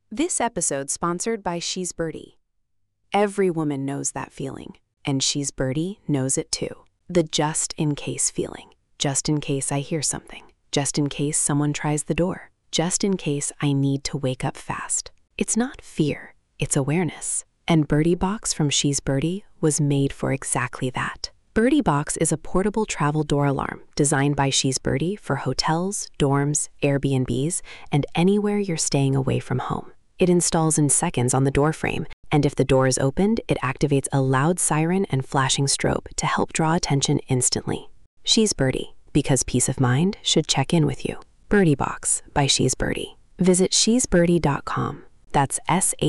This episode sponsored by She's Birdie. Every woman knows that feeling, and She's Birdie knows it too. The just-in-case feeling. Just in case I hear something. Just in case someone tries the door. Just in case I need to wake up fast. It's not fear, it's awareness. And Birdie Box from She's Birdie was made for exactly that. Birdie Box is a portable travel door alarm designed by She's Birdie for hotels, dorms, Airbnbs, and anywhere you're staying away from home. It installs in seconds on the door frame, and if the door is opened, it activates a loud siren and flashing strobe to help draw attention instantly. She's Birdie, because peace of mind should check in with you. Birdie Box by She's Birdie. Visit shesbirdie.com. That's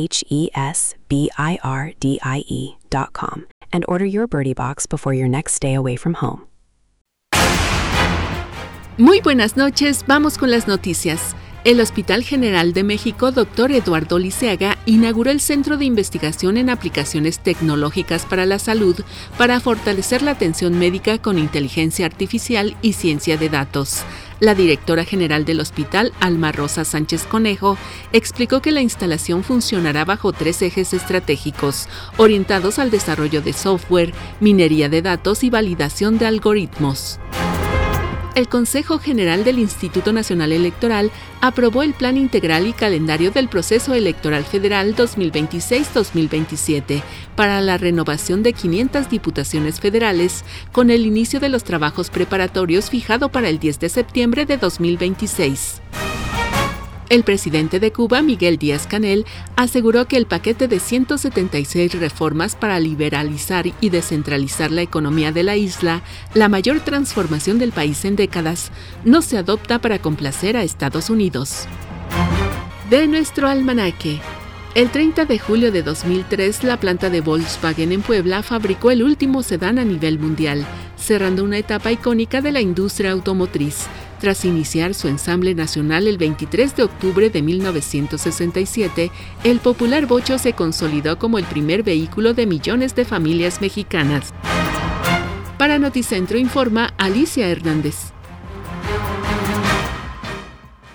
SHESBIRDIE.com. And order your Birdie Box before your next stay away from home. Muy buenas noches, vamos con las noticias. El Hospital General de México, Dr. Eduardo Liceaga, inauguró el Centro de Investigación en Aplicaciones Tecnológicas para la Salud para fortalecer la atención médica con inteligencia artificial y ciencia de datos. La directora general del hospital, Alma Rosa Sánchez Conejo, explicó que la instalación funcionará bajo 3 ejes estratégicos, orientados al desarrollo de software, minería de datos y validación de algoritmos. El Consejo General del Instituto Nacional Electoral aprobó el Plan Integral y Calendario del Proceso Electoral Federal 2026-2027 para la renovación de 500 diputaciones federales, con el inicio de los trabajos preparatorios fijado para el 10 de septiembre de 2026. El presidente de Cuba, Miguel Díaz-Canel, aseguró que el paquete de 176 reformas para liberalizar y descentralizar la economía de la isla, la mayor transformación del país en décadas, no se adopta para complacer a Estados Unidos. De nuestro almanaque. El 30 de julio de 2003, la planta de Volkswagen en Puebla fabricó el último sedán a nivel mundial, cerrando una etapa icónica de la industria automotriz. Tras iniciar su ensamble nacional el 23 de octubre de 1967, el popular bocho se consolidó como el primer vehículo de millones de familias mexicanas. Para Noticentro informa Alicia Hernández.